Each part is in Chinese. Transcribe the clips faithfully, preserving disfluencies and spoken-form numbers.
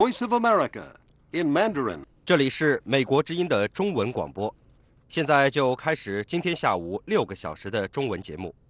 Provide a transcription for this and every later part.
Voice of America in Mandarin。 这里是美国之音的中文广播，现在就开始今天下午六个小时的中文节目。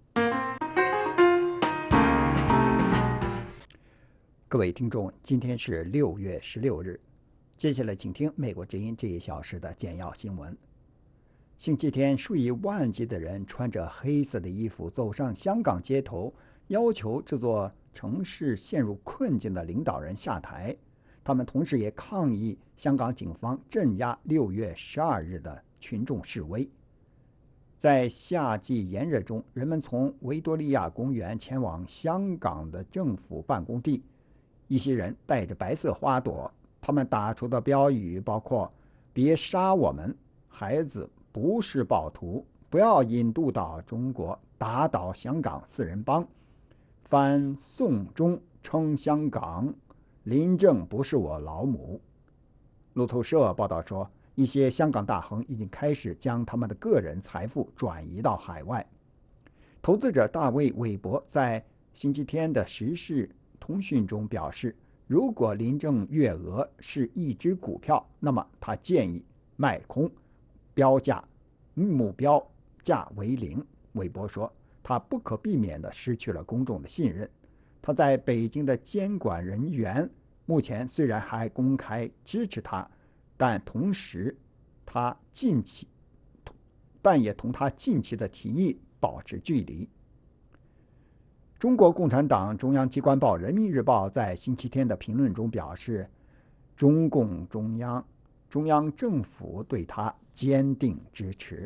各位听众，今天是六月十六日，接下来请听美国之音这一小时的简要新闻。星期天，数以万计的人穿着黑色的衣服走上香港街头，要求这座城市陷入困境的领导人下台。他们同时也抗议香港警方镇压六月十二日的群众示威。在夏季炎热中，人们从维多利亚公园前往香港的政府办公地。一些人带着白色花朵，他们打出的标语包括“别杀我们，孩子不是暴徒，不要引渡到中国，打倒香港四人帮，反送中称香港，林郑不是我老母”。路透社报道说，一些香港大亨已经开始将他们的个人财富转移到海外。投资者大卫·韦伯在星期天的时事通讯中表示，如果林郑月娥是一只股票，那么他建议卖空，标价目标价为零。韦伯说，他不可避免地失去了公众的信任。他在北京的监管人员目前虽然还公开支持他，但同时他近期但也同他近期的提议保持距离。中国共产党中央机关报《人民日报》在星期天的评论中表示，中共中央中央政府对他坚定支持。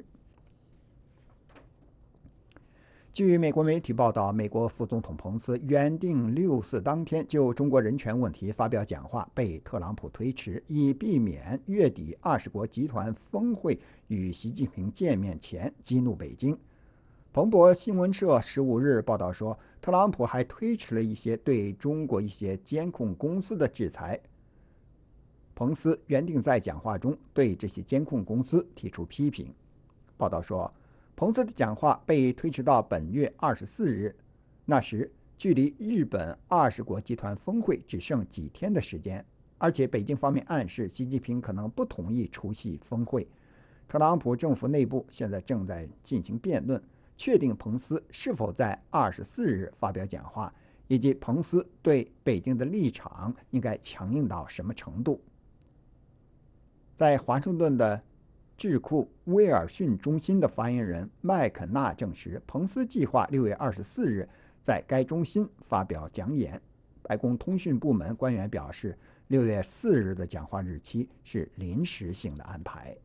据美国媒体报道，美国副总统彭斯原定六四当天就中国人权问题发表讲话，被特朗普推迟，以避免月底二十国集团峰会与习近平见面前激怒北京。彭博新闻社十五日报道说，特朗普还推迟了一些对中国一些监控公司的制裁。彭斯原定在讲话中对这些监控公司提出批评。报道说，彭斯的讲话被推迟到本月二十四日，那时距离日本二十国集团峰会只剩几天的时间，而且北京方面暗示习近平可能不同意出席峰会。特朗普政府内部现在正在进行辩论，确定彭斯是否在二十四日发表讲话，以及彭斯对北京的立场应该强硬到什么程度。在华盛顿的智库威尔逊中心的发言人麦肯纳证实，彭斯计划六月二十四日在该中心发表讲演。白宫通讯部门官员表示，六月四日的讲话日期是临时性的安排。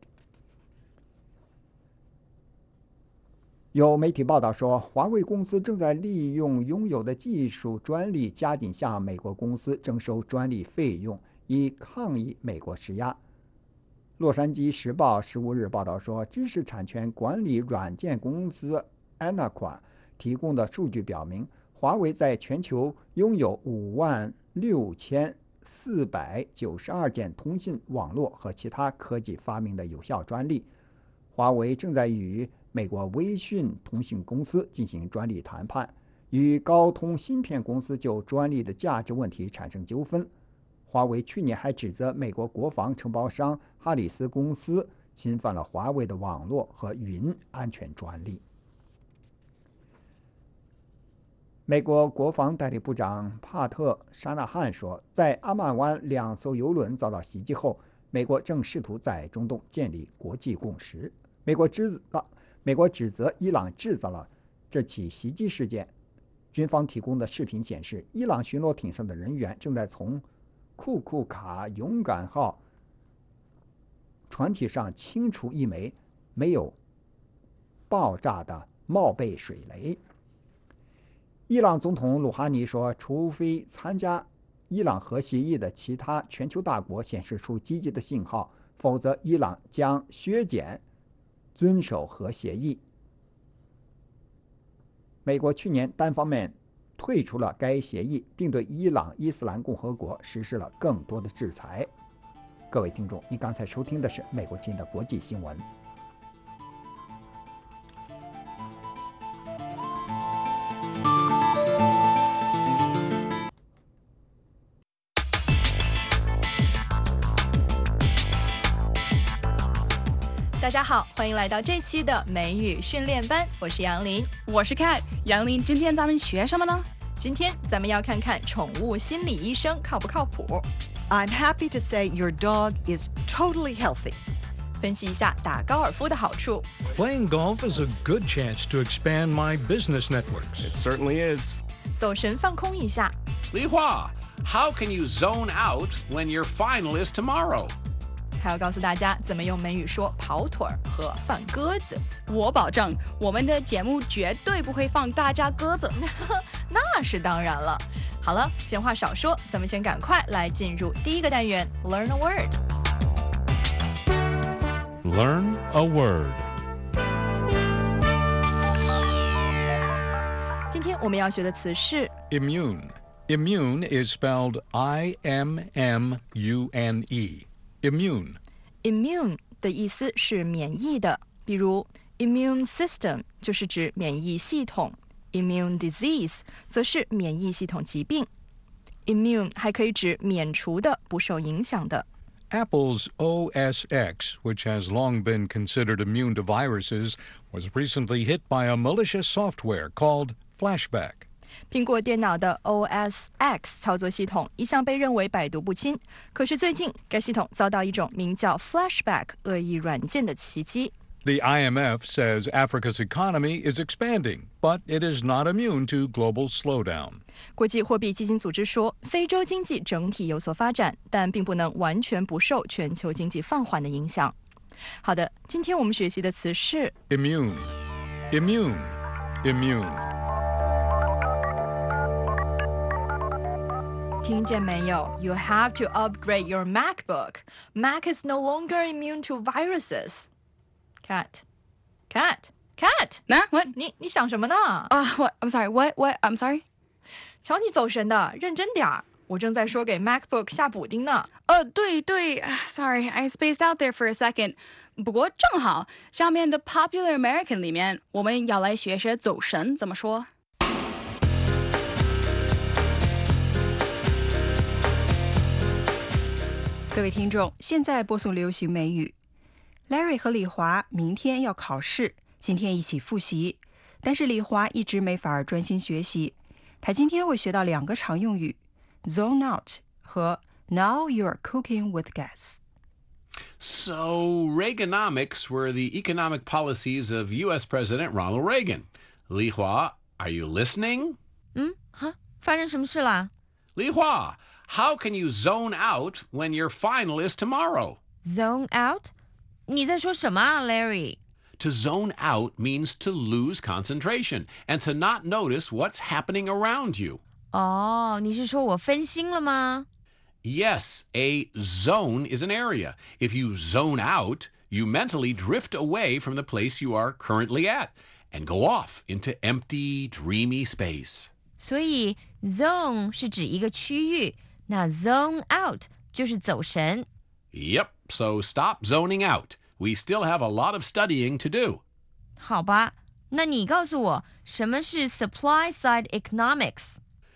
有媒体报道说，华为公司正在利用拥有的技术专利，加紧向美国公司征收专利费用，以抗议美国施压。洛杉矶时报十五日报道说，知识产权管理软件公司 Anaqua 提供的数据表明，华为在全球拥有五万六千四百九十二件通信网络和其他科技发明的有效专利。华为正在与美国微讯通信公司进行专利谈判，与高通芯片公司就专利的价值问题产生纠纷。华为去年还指责美国国防承包商哈里斯公司侵犯了华为的网络和云安全专利。美国国防代理部长帕特·沙纳汉说，在阿曼湾两艘油轮遭到袭击后，美国正试图在中东建立国际共识。美国指责美国指责伊朗制造了这起袭击事件。军方提供的视频显示，伊朗巡逻艇上的人员正在从库库卡勇敢号船体上清除一枚没有爆炸的帽背水雷。伊朗总统鲁哈尼说，除非参加伊朗核协议的其他全球大国显示出积极的信号，否则伊朗将削减遵守核协议。美国去年单方面退出了该协议，并对伊朗伊斯兰共和国实施了更多的制裁。各位听众，你刚才收听的是美国之音的国际新闻。 大家好，欢迎来到这期的美语训练班，我是杨林， 我是 Kat。杨林，今天咱们学什么呢？ 今天咱们要看看宠物心理医生靠不靠谱。 I'm happy to say your dog is totally healthy. 分析一下打高尔夫的好处。 Playing golf is a good chance to expand my business networks. It certainly is. 走神放空一下。 Li Hua, how can you zone out when your final is tomorrow? 还要告诉大家怎么用美语说跑腿儿和放鸽子。 我保证，我们的节目绝对不会放大家鸽子。 那是当然了。好了，闲话少说，咱们先赶快来进入第一个单元 Learn a word。 Learn a word. 今天我们要学的词是 Immune. Immune is spelled I M M U N E. Immune. immune 的意思是免疫的，比如 immune system 就是指免疫系统， immune disease 则是免疫系统疾病。 immune 还可以指免除的、不受影响的。 Apple's O S X, which has long been considered immune to viruses, was recently hit by a malicious software called Flashback. 苹果电脑的 O S X 操作系统一向被认为百毒不侵，可是最近该系统遭到一种名叫 Flashback 恶意软件的袭击。 The I M F says Africa's economy is expanding, but it is not immune to global slowdown. 国际货币基金组织说，非洲经济整体有所发展，但并不能完全不受全球经济放缓的影响。好的，今天我们学习的词是 Immune. Immune. Immune. 听见没有 You have to upgrade your MacBook. Mac is no longer immune to viruses. Cat. Cat. Cat. 啊 what 你你想什么呢？ 啊、uh, what I'm sorry what what I'm sorry 瞧你走神的，认真点儿。我正在说给 MacBook 下补丁呢。 呃对对 sorry I spaced out there for a second 不过正好下面的 Popular American 里面我们要来学学走神怎么说。 各位听众，现在播送流行美语。Larry 和李华明天要考试，今天一起复习，但是李华一直没法专心学习。他今天会学到两个常用语 zone out 和 now you're cooking with gas. So, Reaganomics were the economic policies of U S President Ronald Reagan. Li Hua, are you listening? 嗯，哈，发生什么事啦？ Li Hua, how can you zone out when your final is tomorrow? Zone out？ 你在说什么啊 ，Larry？ To zone out means to lose concentration and to not notice what's happening around you. 哦，你是说我分心了吗？ Yes, a zone is an area. If you zone out, you mentally drift away from the place you are currently at and go off into empty, dreamy space. 所以 zone 是指一个区域，那 zone out 就是走神。 Yep, so stop zoning out. We still have a lot of studying to do. 好吧，那你告诉我，什么是 supply side economics？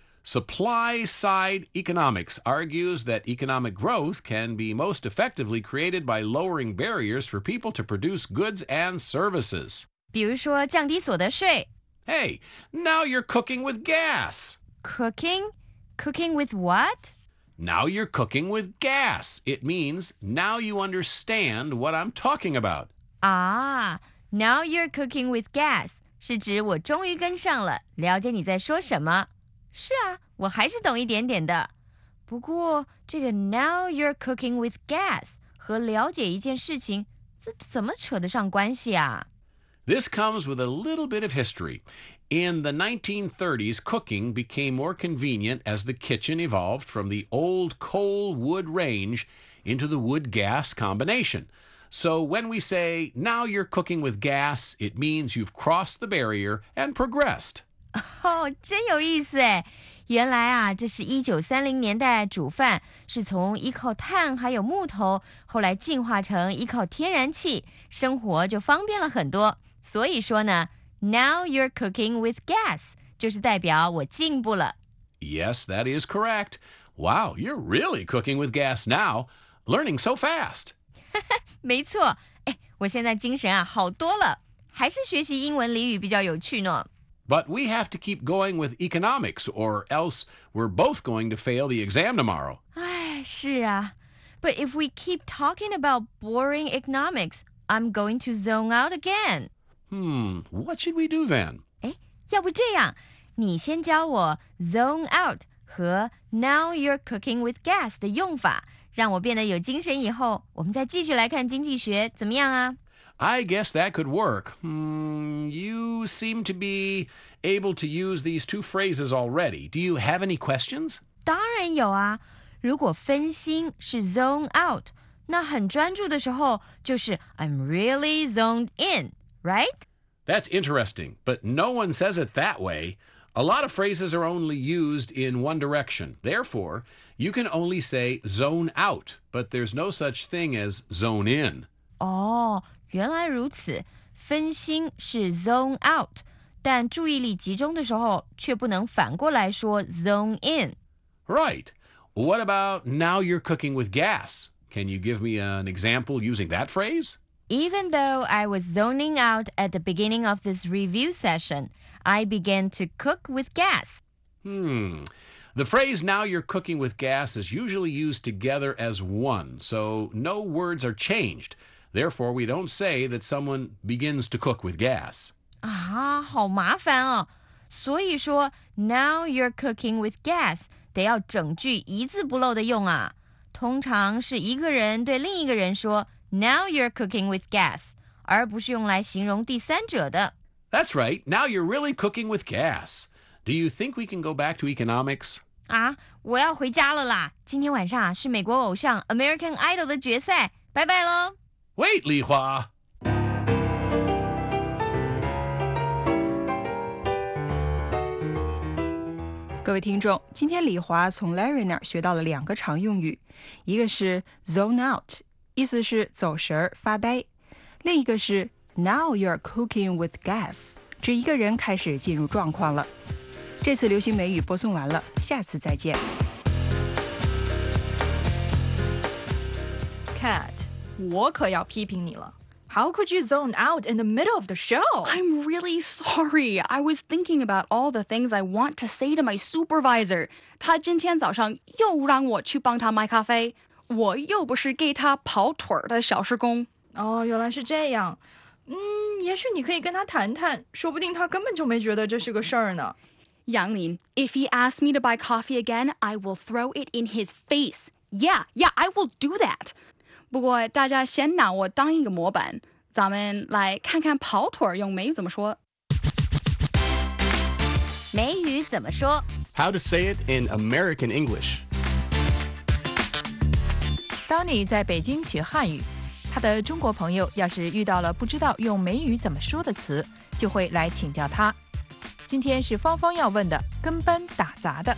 Supply side economics argues that economic growth can be most effectively created by lowering barriers for people to produce goods and services. 比如说降低所得税。 Hey, now you're cooking with gas. Cooking? Cooking with what? Now you're cooking with gas. It means now you understand what I'm talking about. 啊 Now you're cooking with gas 是指我终于跟上了，了解你在说什么。是啊，我还是懂一点点的。不过这个 Now you're cooking with gas 和了解一件事情，这怎么扯得上关系啊？ This comes with a little bit of history. In the nineteen thirties, cooking became more convenient as the kitchen evolved from the old coal-wood range into the wood-gas combination. So when we say, now you're cooking with gas, it means you've crossed the barrier and progressed. 哦，真有意思哎！原来啊，这是一九三零年代煮饭是从依靠碳还有木头，后来进化成依靠天然气，生活就方便了很多。所以说呢 ，Now you're cooking with gas 就是代表我进步了。 Yes, that is correct. Wow, you're really cooking with gas now. Learning so fast. 没错哎，我现在精神啊好多了，还是学习英文俚语比较有趣呢。 But we have to keep going with economics, or else we're both going to fail the exam tomorrow. 哎，是啊。But if we keep talking about boring economics, I'm going to zone out again. Hmm, what should we do then? 哎，要不这样，你先教我 zone out 和 now you're cooking with gas 的用法，让我变得有精神以后，我们再继续来看经济学，怎么样啊？ I guess that could work. Hmm, you seem to be able to use these two phrases already. Do you have any questions? 当然有啊。如果分心是 zone out， 那很专注的时候就是 I'm really zoned in, right? That's interesting, but no one says it that way. A lot of phrases are only used in one direction. Therefore, you can only say zone out, but there's no such thing as zone in. 哦，原来如此，分心是 zone out， 但注意力集中的时候却不能反过来说 zone in。 Right. What about now you're cooking with gas? Can you give me an example using that phrase? Even though I was zoning out at the beginning of this review session, I began to cook with gas. Hmm. The phrase now you're cooking with gas is usually used together as one, so no words are changed. Therefore, we don't say that someone begins to cook with gas. 啊，好麻烦哦。所以说 now you're cooking with gas 得要整句一字不漏的用啊。通常是一个人对另一个人说 now you're cooking with gas， 而不是用来形容第三者的。 That's right. Now you're really cooking with gas. Do you think we can go back to economics? 啊，我要回家了啦！今天晚上是美国偶像 American Idol 的决赛，拜拜喽。 Wait, Li Hua. 各位听众，今天李华从 Larry 那儿学到了两个常用语，一个是 zone out， 意思是走神儿、发呆；另一个是 now you're cooking with gas， 指一个人开始进入状况了。这次流行美语播送完了，下次再见。 Cat， 我可要批评你了。How could you zone out in the middle of the show? I'm really sorry. I was thinking about all the things I want to say to my supervisor. 他今天早上又让我去帮他买咖啡，我又不是给他跑腿的小时工。 哦，原来是这样。嗯，也许你可以跟他谈谈，说不定他根本就没觉得这是个事儿呢。 杨林 if he asks me to buy coffee again, I will throw it in his face. Yeah, yeah, I will do that. 不过大家先拿我当一个模板，咱们来看看跑腿用美语怎么说。 美语怎么说 How to say it in American English. 当你在北京学汉语，他的中国朋友要是遇到了不知道用美语怎么说的词，就会来请教他。今天是芳芳要问的跟班打杂的。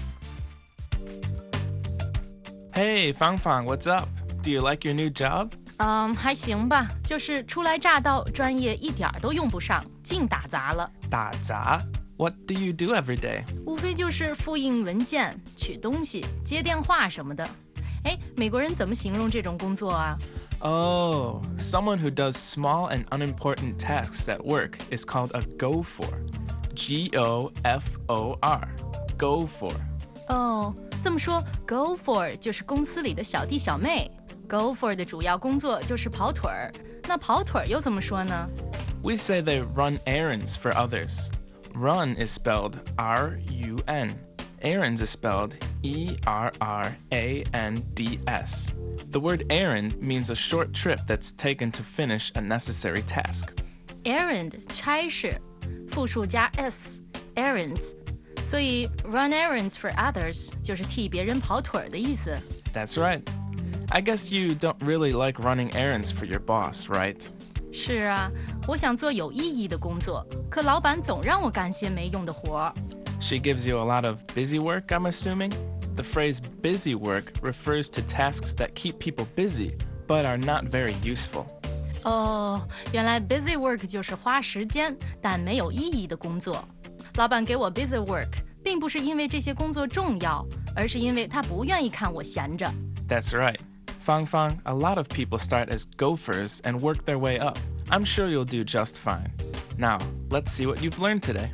Hey, Fang Fang, what's up? Do you like your new job? 嗯，还行吧，就是初来乍到，专业一点都用不上，净打杂了。 打杂 What do you do every day? 无非就是复印文件、取东西、接电话什么的。哎，美国人怎么形容这种工作啊？ Oh, someone who does small and unimportant tasks at work is called a gopher. G O F O R. Gopher. 哦，这么说 ，gopher 就是公司里的小弟小妹。Gopher 的主要工作就是跑腿儿，那跑腿儿又怎么说呢？ We say they run errands for others. Run is spelled R U N. Errands is spelled E R R A N D S. The word errand means a short trip that's taken to finish a necessary task. Errand 差事，复数加 s errands， 所以 run errands for others 就是替别人跑腿儿的意思。 That's right. I guess you don't really like running errands for your boss, right? 是啊，我想做有意义的工作，可老板总让我干些没用的活。 She gives you a lot of busy work, I'm assuming? The phrase busy work refers to tasks that keep people busy, but are not very useful. 哦，原来 busy work 就是花时间但没有意义的工作。老板给我 busy work， 并不是因为这些工作重要，而是因为他不愿意看我闲着。 That's right. Fang Fang, a lot of people start as gophers and work their way up. I'm sure you'll do just fine. Now, let's see what you've learned today.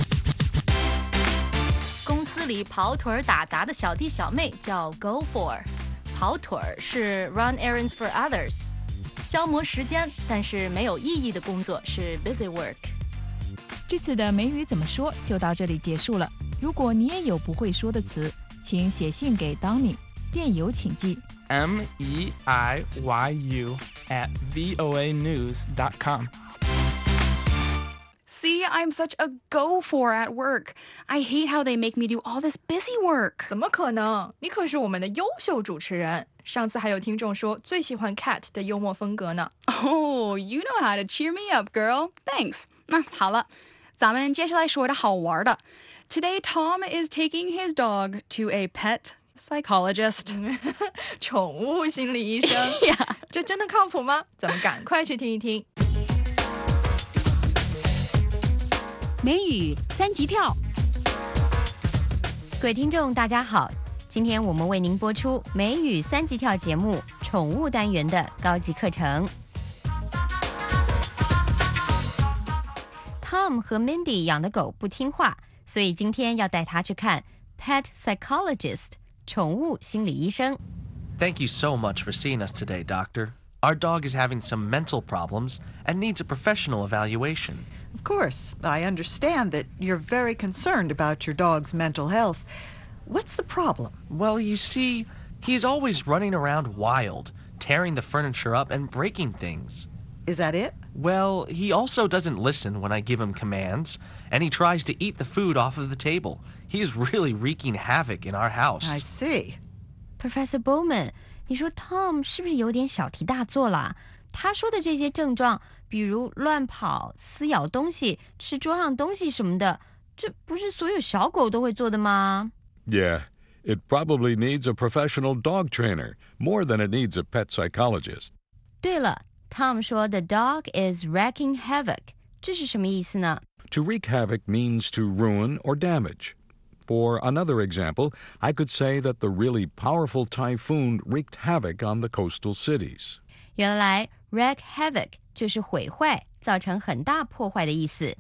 公司里跑腿儿打杂的小弟小妹叫 gopher， 跑腿儿是 run errands for others， 消磨时间但是没有意义的工作是 busy work。 这次的美语怎么说就到这里结束了。如果你也有不会说的词，请写信给 Donny， 电邮请寄 M E I Y U at voa news dot com. See, I'm such a gopher at work. I hate how they make me do all this busy work. 怎么可能？你可是我们的优秀主持人。上次还有听众说最喜欢 Cat 的幽默风格呢。 Oh, you know how to cheer me up, girl. Thanks. 那好了，咱们接下来说点好玩的。Today, Tom is taking his dog to a pet psychologist. 宠物心理医生。 yeah. 这真的靠谱吗？咱们赶快去听一听。 美语三级跳， 各位听众大家好，今天我们为您播出美语三级跳节目宠物单元的高级课程。Tom 和 Mindy 养的狗不听话，所以今天要带他去看 pet psychologist 宠物心理医生。 Thank you so much for seeing us today, Doctor. Our dog is having some mental problems and needs a professional evaluation. Of course, I understand that you're very concerned about your dog's mental health. What's the problem? Well, you see, he's always running around wild, tearing the furniture up and breaking things. Is that it? Well, he also doesn't listen when I give him commands, and he tries to eat the food off of the table. He is really wreaking havoc in our house. I see. Professor Bowman, 你说 Tom 是不是有点小题大做啦？他说的这些症状，比如乱跑、撕咬东西、吃桌上东西什么的，这不是所有小狗都会做的吗？ Yeah, it probably needs a professional dog trainer more than it needs a pet psychologist. 对了 ，Tom 说 The dog is wreaking havoc， 这是什么意思呢？ To wreak havoc means to ruin or damage. For another example, I could say that the really powerful typhoon wreaked havoc on the coastal cities. 原来 wreak havoc 就是毁坏，造成很大破坏的意思。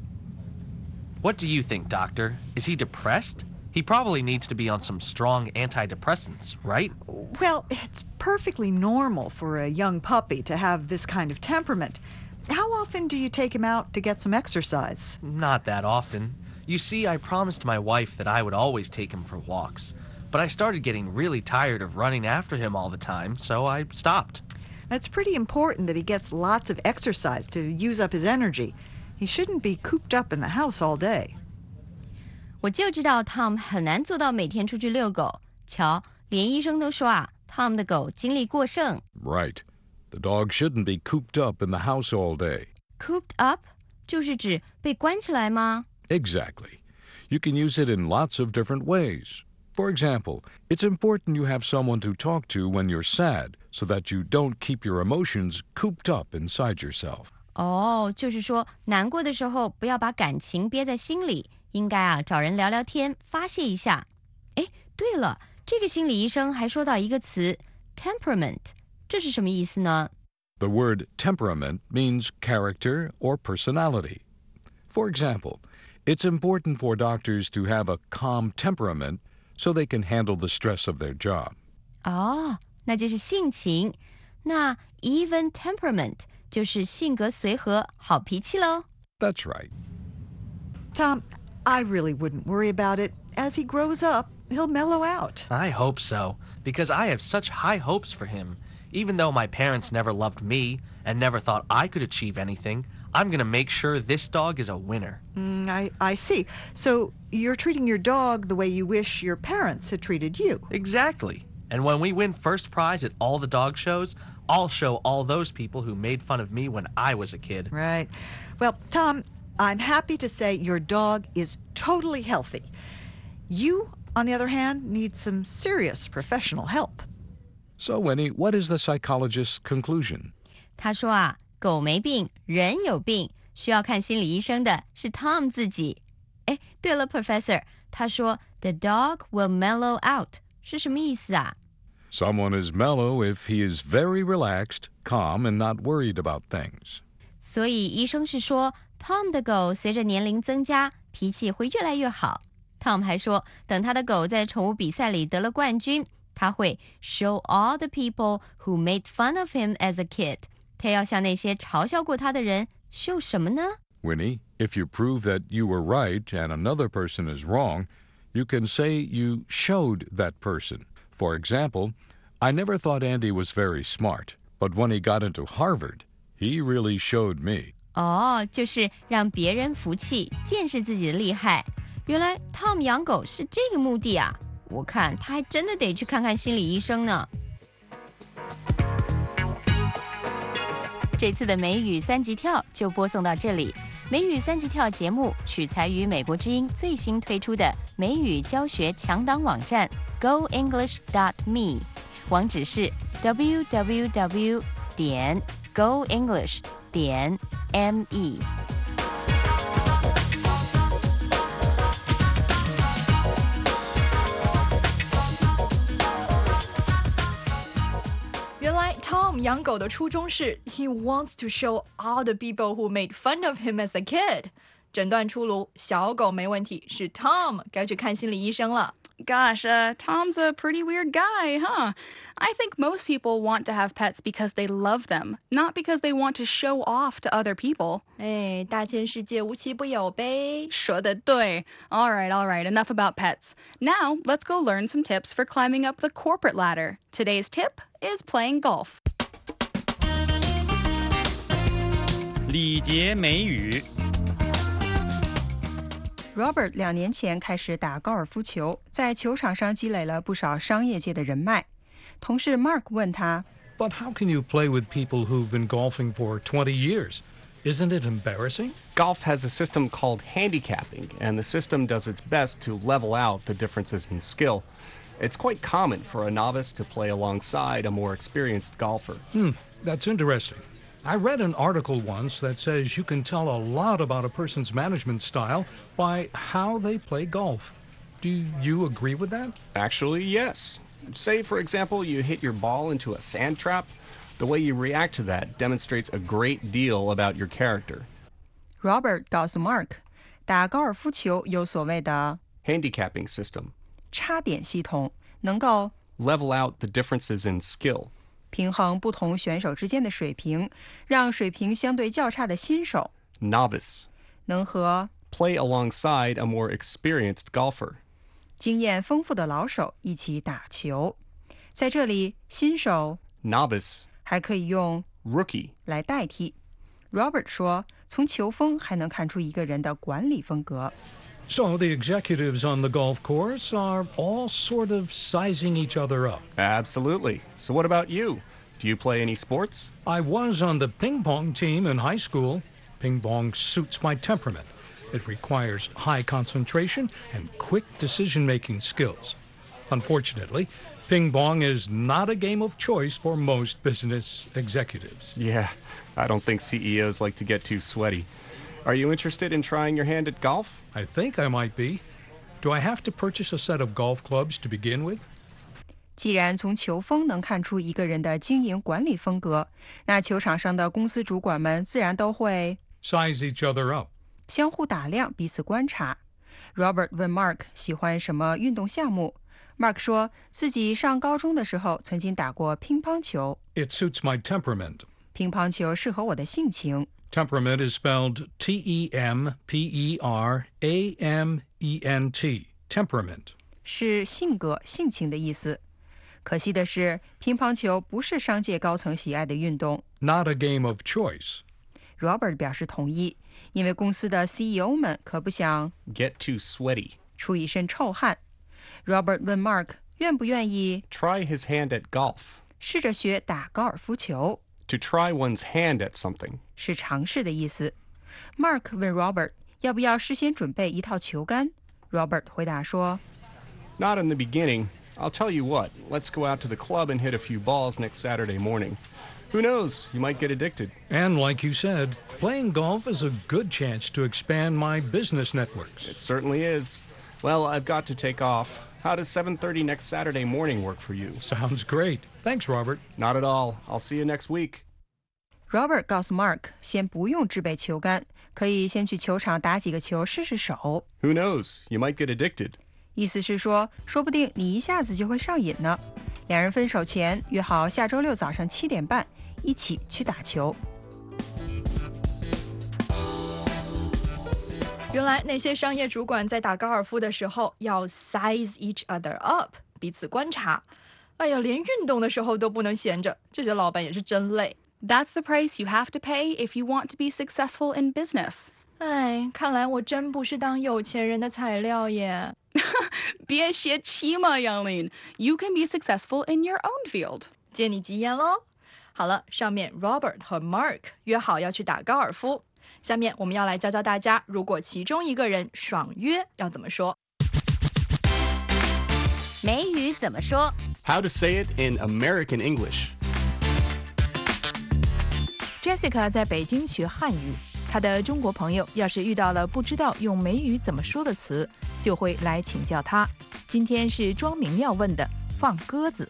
What do you think, Doctor? Is he depressed? He probably needs to be on some strong antidepressants, right? Well, it's perfectly normal for a young puppy to have this kind of temperament. How often do you take him out to get some exercise? Not that often. You see, I promised my wife that I would always take him for walks, but I started getting really tired of running after him all the time, so I stopped. It's pretty important that he gets lots of exercise to use up his energy. He shouldn't be cooped up in the house all day. 我就知道 Tom 很难做到每天出去遛狗。瞧，连医生都说啊 ，Tom 的狗精力过剩。 Right. The dog shouldn't be cooped up in the house all day. Cooped up 就是指被关起来吗？ Exactly. You can use it in lots of different ways. For example, it's important you have someone to talk to when you're sad so that you don't keep your emotions cooped up inside yourself. 哦，就是说难过的时候不要把感情憋在心里，应该啊找人聊聊天，发泄一下。哎，对了，这个心理医生还说到一个词 temperament， 这是什么意思呢？ The word temperament means character or personality. For example, it's important for doctors to have a calm temperament so they can handle the stress of their job. 哦，那就是性情。那 even temperament 就是性格随和、好脾气咯。 That's right. Tom, I really wouldn't worry about it. As he grows up, he'll mellow out. I hope so, because I have such high hopes for him. Even though my parents never loved me and never thought I could achieve anything, I'm going to make sure this dog is a winner. Mm, I, I see. So you're treating your dog the way you wish your parents had treated you. Exactly. And when we win first prize at all the dog shows, I'll show all those people who made fun of me when I was a kid. Right. Well, Tom, I'm happy to say your dog is totally healthy. You, on the other hand, need some serious professional help. So, Winnie, what is the psychologist's conclusion? 他说啊，狗没病，人有病，需要看心理医生的是 Tom 自己。哎，对了 ，Professor， 他说 The dog will mellow out 是什么意思啊 Someone is mellow if he is very relaxed, calm, and not worried about things. 所以医生是说 Tom 的狗随着年龄增加，脾气会越来越好。Tom 还说，等他的狗在宠物比赛里得了冠军，他会 show all the people who made fun of him as a kid. 他要向那些嘲笑过他的人秀什么呢？ Winnie, if you prove that you were right and another person is wrong, you can say you showed that person. For example, I never thought Andy was very smart, but when he got into Harvard, he really showed me. 哦，就是让别人服气，见识自己的厉害。原来 Tom 养狗是这个目的啊！我看他还真的得去看看心理医生呢。这次的美语三级跳就播送到这里。美语三级跳节目取材于美国之音最新推出的美语教学强档网站 go english dot me， 网址是 w w w 点 go english 点 me。 原来 Tom 养狗的初衷是 He wants to show all the people who made fun of him as a kid。诊断出炉，小狗没问题，是 Tom 该去看心理医生了。 Gosh, uh, Tom's a pretty weird guy, huh? I think most people want to have pets because they love them, not because they want to show off to other people. 哎，大千世界无奇不有呗。 说得对。All right, all right, enough about pets. Now, let's go learn some tips for climbing up the corporate ladder. Today's tip is playing golf. 礼节美语。 Robert 两年前开始打高尔夫球，在球场上积累了不少商业界的人脉。同事 Mark 问他 But how can you play with people who've been golfing for twenty years? Isn't it embarrassing? Golf has a system called handicapping, and the system does its best to level out the differences in skill. It's quite common for a novice to play alongside a more experienced golfer. Hmm, that's interesting. I read an article once that says you can tell a lot about a person's management style by how they play golf. Do you agree with that? Actually, yes. Say, for example, you hit your ball into a sand trap. The way you react to that demonstrates a great deal about your character. Robert 告诉 Mark， 打高尔夫球有所谓的 handicapping system 差点系统，能够 level out the differences in skill 平衡不同选手之间的水平，让水平相对较差的新手 novice 能和 play alongside a more experienced golfer 经验丰富的老手一起打球。在这里，新手 novice 还可以用 rookie 来代替。Robert 说，从球风还能看出一个人的管理风格。 So the executives on the golf course are all sort of sizing each other up. Absolutely. So what about you? Do you play any sports? I was on the ping pong team in high school. Ping pong suits my temperament. It requires high concentration and quick decision-making skills. Unfortunately, ping pong is not a game of choice for most business executives. Yeah, I don't think C E Os like to get too sweaty. Are you interested in trying your hand at golf? I think I might be. Do I have to purchase a set of golf clubs to begin with? 既然从球风能看出一个人的经营管理风格，那球场上的公司主管们自然都会 size each other up， 相互打量，彼此观察。Robert 问 Mark 喜欢什么运动项目。Mark 说自己上高中的时候曾经打过乒乓球。 It suits my temperament. 乒乓球适合我的性情。 Temperament is spelled T E M P E R A M E N T. Temperament 是性格、性情的意思。可惜的是，乒乓球不是商界高层喜爱的运动。 Not a game of choice. Robert 表示同意，因为公司的 C E O 们可不想 get too sweaty 出一身臭汗。Robert 问 Mark 愿不愿意 try his hand at golf 试着学打高尔夫球。 To try one's hand at something 是尝试的意思。Mark 问 Robert 要不要事先准备一套球杆。Robert 回答说 Not in the beginning. I'll tell you what, let's go out to the club and hit a few balls next Saturday morning. Who knows, you might get addicted. And like you said, playing golf is a good chance to expand my business networks. It certainly is. Well, I've got to take off. How does seven thirty next Saturday morning work for you? Sounds great. Thanks, Robert. Not at all. I'll see you next week. Robert 告诉 Mark， 先不用置备球杆，可以先去球场打几个球试试手。 Who knows? You might get addicted. 意思是说，说不定你一下子就会上瘾呢。两人分手前约好下周六早上七点半一起去打球。 原来那些商业主管在打高尔夫的时候要 size each other up， 彼此观察。哎呀，连运动的时候都不能闲着，这些老板也是真累。 That's the price you have to pay if you want to be successful in business. 哎，看来我真不是当有钱人的材料耶。 别泄气嘛，杨林。You can be successful in your own field. 借你吉言喽。好了，上面 Robert 和 Mark 约好要去打高尔夫。下面我们要来教教大家，如果其中一个人爽约要怎么说。 美语怎么说 How to say it in American English.Jessica 在北京学汉语，她的中国朋友要是遇到了不知道用美语怎么说的词，就会来请教她。今天是庄明要问的放鸽子。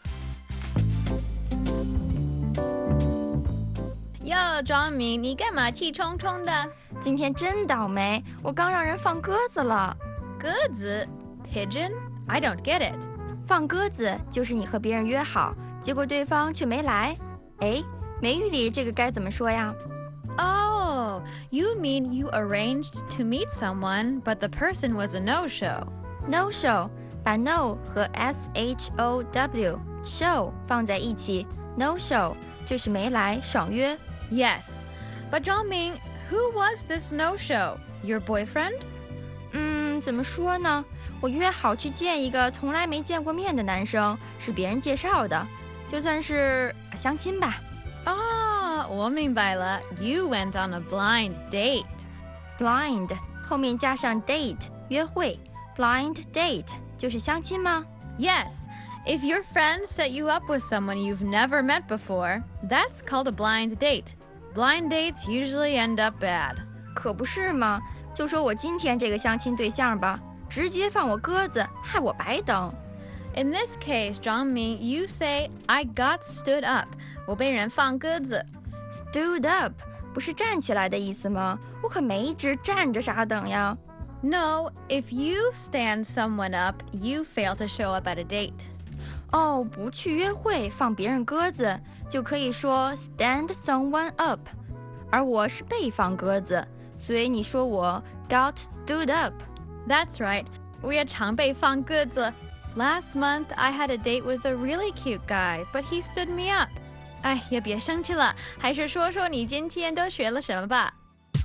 哟，庄明，你干嘛气冲冲的？ 今天真倒霉，我刚让人放鸽子了。 鸽子 ？Pigeon? I don't get it. 放鸽子就是你和别人约好，结果对方却没来。哎。美语里这个该怎么说呀？ Oh, you mean you arranged to meet someone, but the person was a no-show. No-show, 把 no 和 S H O W show 放在一起 ，no-show 就是没来，爽约。 Yes, but 庄明 who was this no-show? Your boyfriend? 嗯，怎么说呢？我约好去见一个从来没见过面的男生，是别人介绍的，就算是相亲吧。 啊，我明白了 You went on a blind date. Blind 后面加上 date 约会 Blind date 就是相亲吗？ Yes, if your friend set you up with someone you've never met before, that's called a blind date. Blind dates usually end up bad. 可不是吗？就说我今天这个相亲对象吧，直接放我鸽子，害我白等。 In this case, 庄明 you say, I got stood up. 我被人放鸽子。 Stood up 不是站起来的意思吗？我可没一直站着傻等呀。 No, if you stand someone up, you fail to show up at a date. 哦，不去约会放别人鸽子，就可以说 stand someone up。而我是被放鸽子，所以你说我 got stood up. That's right. 我也常被放鸽子。Last month, I had a date with a really cute guy, but he stood me up. 哎，也别生气了，还是说说你今天都学了什么吧。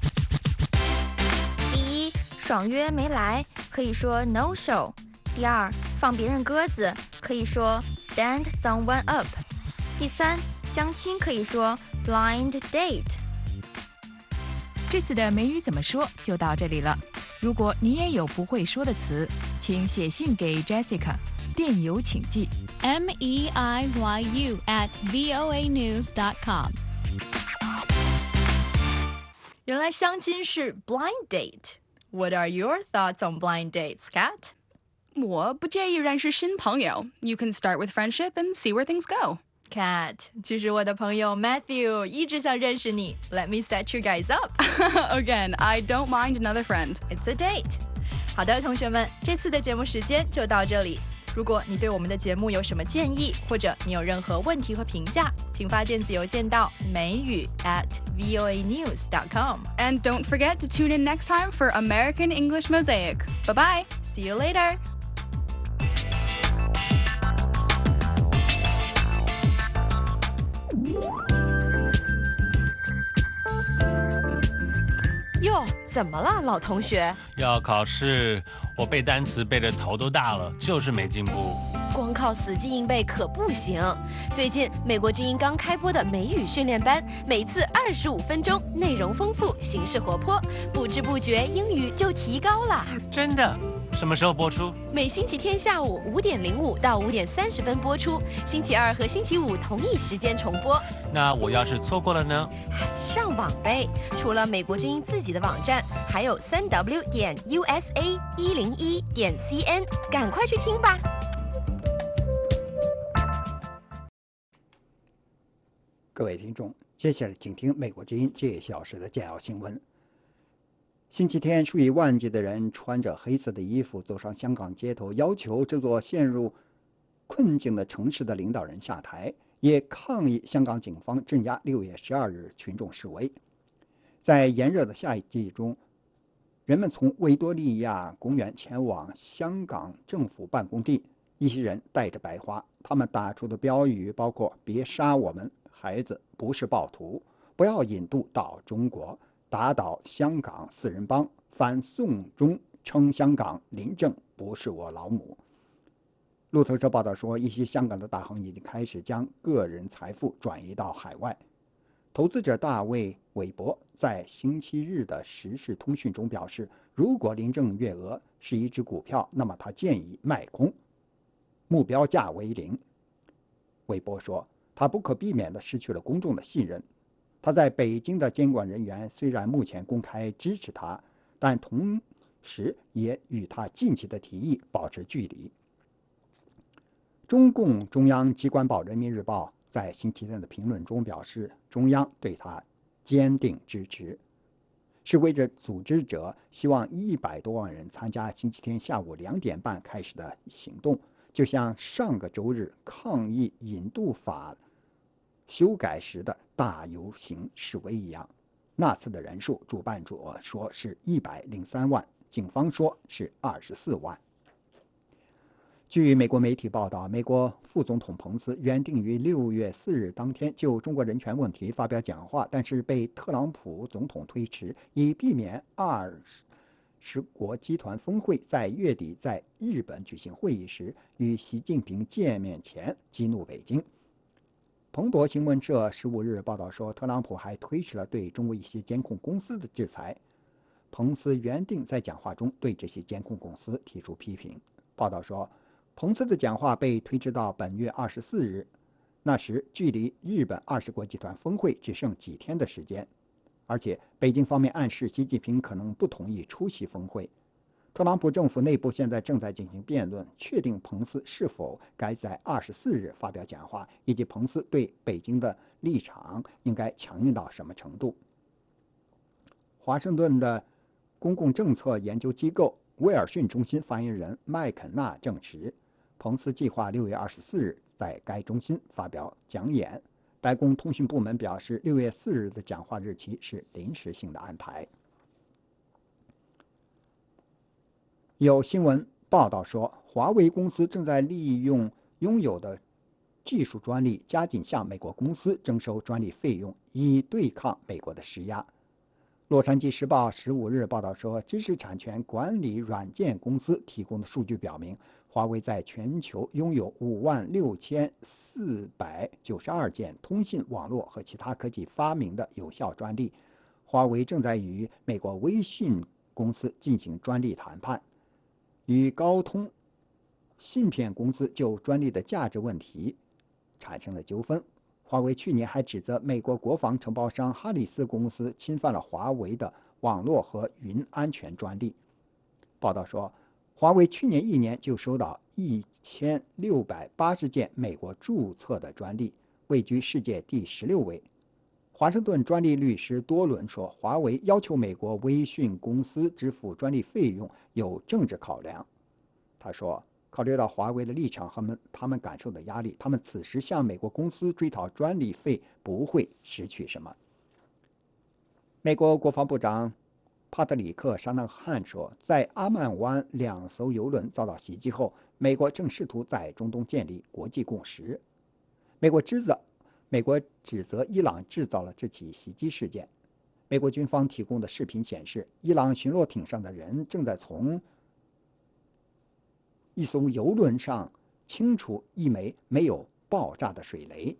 第一，爽约没来，可以说 no show。第二，放别人鸽子，可以说 stand someone up。第三，相亲可以说 blind date。 这次的美语怎么说就到这里了。如果你也有不会说的词，请写信给 Jessica， 电邮请寄 M E I Y U at V O A news dot com。 原来相亲是 blind date。 What are your thoughts on blind dates, Kat? 我不介意认识新朋友。You can start with friendship and see where things go. Kat， 其实我的朋友 Matthew 一直想认识你。Let me set you guys up. Again, I don't mind another friend. It's a date. 好的，同学们，这次的节目时间就到这里。如果你对我们的节目有什么建议，或者你有任何问题和评价，请发电子邮件到美语 at V O A news dot com. And don't forget to tune in next time for American English Mosaic. Bye-bye. See you later. 哟，怎么了，老同学？ 要考试，我背单词背得头都大了，就是没进步。 光靠死记硬背可不行。最近美国之音刚开播的美语训练班，每次二十五分钟，内容丰富，形式活泼，不知不觉英语就提高了。 真的？什么时候播出？ 每星期天下午五点零五到五点三十分播出，星期二和星期五同一时间重播。 那我要是错过了呢？ 上网呗！除了美国之音自己的网站，还有三 W 点 U S A 一零一点 C N， 赶快去听吧。 各位听众，接下来请听美国之音这一小时的简要新闻。星期天，数以万计的人穿着黑色的衣服走上香港街头，要求这座陷入困境的城市的领导人下台，也抗议香港警方镇压六月十二日群众示威。在炎热的夏季中，人们从维多利亚公园前往香港政府办公地，一些人带着白花，他们打出的标语包括“别杀我们，孩子不是暴徒”，“不要引渡到中国”，“打倒香港四人帮”，“反送中”，称香港临政不是我老母。路透社报道说，一些香港的大亨已经开始将个人财富转移到海外。投资者大卫·韦伯在星期日的时事通讯中表示，如果林郑月娥是一只股票，那么他建议卖空，目标价为零。韦伯说，他不可避免地失去了公众的信任。他在北京的监管人员虽然目前公开支持他，但同时也与他近期的提议保持距离。中共中央机关报《人民日报》在星期天的评论中表示，中央对他坚定支持。示威者组织者希望一百多万人参加星期天下午两点半开始的行动，就像上个周日抗议引渡法修改时的大游行示威一样。那次的人数，主办者说是一百零三万，警方说是二十四万。据美国媒体报道，美国副总统彭斯原定于六月四日当天就中国人权问题发表讲话，但是被特朗普总统推迟，以避免二十国集团峰会在月底在日本举行会议时与习近平见面前激怒北京。彭博新闻社十五日报道说，特朗普还推迟了对中国一些监控公司的制裁。彭斯原定在讲话中对这些监控公司提出批评。报道说，彭斯的讲话被推迟到本月二十四日，那时距离日本二十国集团峰会只剩几天的时间，而且北京方面暗示习近平可能不同意出席峰会。特朗普政府内部现在正在进行辩论，确定彭斯是否该在二十四日发表讲话，以及彭斯对北京的立场应该强硬到什么程度。华盛顿的公共政策研究机构威尔逊中心发言人麦肯纳证实，彭斯计划六月二十四日在该中心发表讲演。白宫通讯部门表示，六月四日的讲话日期是临时性的安排。有新闻报道说，华为公司正在利用拥有的技术专利，加紧向美国公司征收专利费用，以对抗美国的施压。洛杉矶时报十五日报道说，知识产权管理软件公司提供的数据表明，华为在全球拥有五万六千四百九十二件通信网络和其他科技发明的有效专利。华为正在与美国微信公司进行专利谈判，与高通芯片公司就专利的价值问题产生了纠纷。华为去年还指责美国国防承包商哈里斯公司侵犯了华为的网络和云安全专利。报道说，华为去年一年就收到一千六百八十件美国注册的专利，位居世界第十六位。华盛顿专利律师多伦说，华为要求美国微讯公司支付专利费用有政治考量。他说，考虑到华为的立场和们他们感受的压力，他们此时向美国公司追讨专利费不会失去什么。美国国防部长帕特里克·沙纳汉说，在阿曼湾两艘油轮遭到袭击后，美国正试图在中东建立国际共识。美国指责美国指责伊朗制造了这起袭击事件。美国军方提供的视频显示，伊朗巡逻艇上的人正在从一艘油轮上清除一枚没有爆炸的水雷。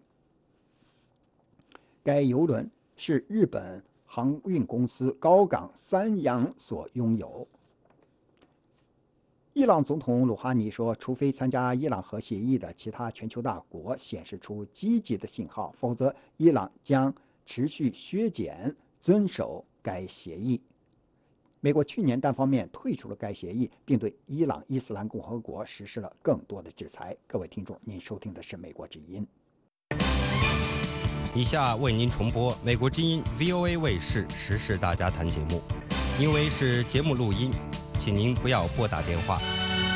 该油轮是日本航运公司高港三洋所拥有。伊朗总统鲁哈尼说，除非参加伊朗核协议的其他全球大国显示出积极的信号，否则伊朗将持续削减遵守该协议。美国去年单方面退出了该协议，并对伊朗伊斯兰共和国实施了更多的制裁。各位听众，您收听的是美国之音。 以下为您重播美国之音 V O A 卫视时事大家谈节目，因为是节目录音，请您不要拨打电话。